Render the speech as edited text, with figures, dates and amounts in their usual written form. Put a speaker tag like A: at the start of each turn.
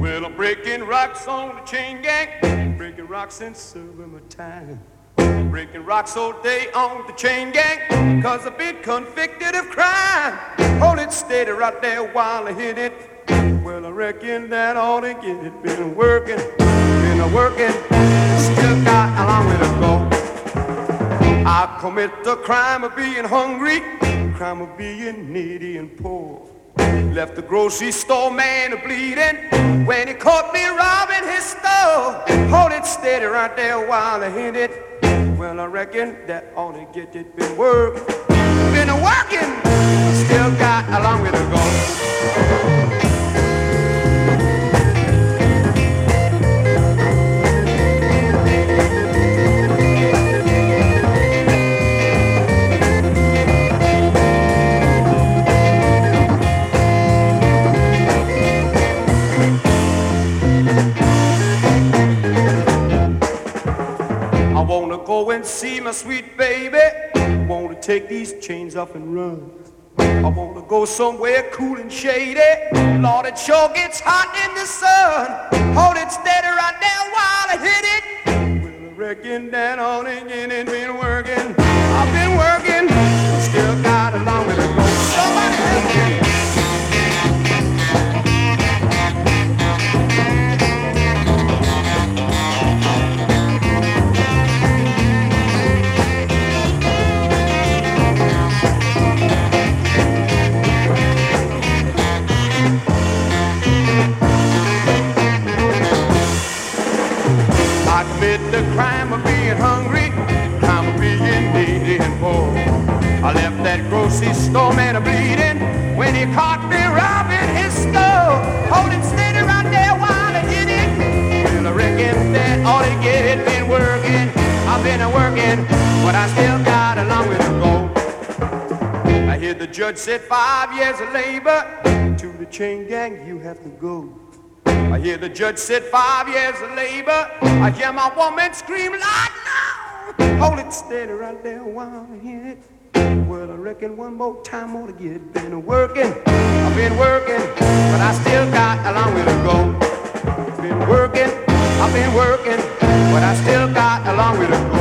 A: Well, I'm breaking rocks on the chain gang, breaking rocks and serving my time. Breaking rocks all day on the chain gang, cause I've been convicted of crime. Hold it steady right there while I hit it. Well, I reckon that ought to get it. Been working, still got a long way to go. I commit the crime of being hungry, crime of being needy and poor. Left the grocery store man bleeding when he caught me robbing his store. Hold it steady right there while I hit it. Well, I reckon that ought to get it. Been working, still got a long way to go. Go and see my sweet baby. Wanna take these chains off and run. I wanna go somewhere cool and shady. Lord, it sure gets hot in the sun. Hold it steady right there while I hit it. Well, I reckon that on again and been working. I've been working, still got a long way to go. Somebody help me. The crime of being hungry, crime of being needy and poor. I left that grocery store man bleeding when he caught me robbing his store. Hold it steady right there while I hit it. Well, I reckon that ought to get it. Been working, I've been working, but I still got a long way to go. I hear the judge said 5 years of labor. To the chain gang you have to go. I hear the judge said 5 years of labor. I hear my woman scream like no. Hold it steady right there while I hit it. Well, I reckon one more time ought to get it. Been working, I've been working, but I still got a long way to go. Been working, I've been working, but I still got a long way to go.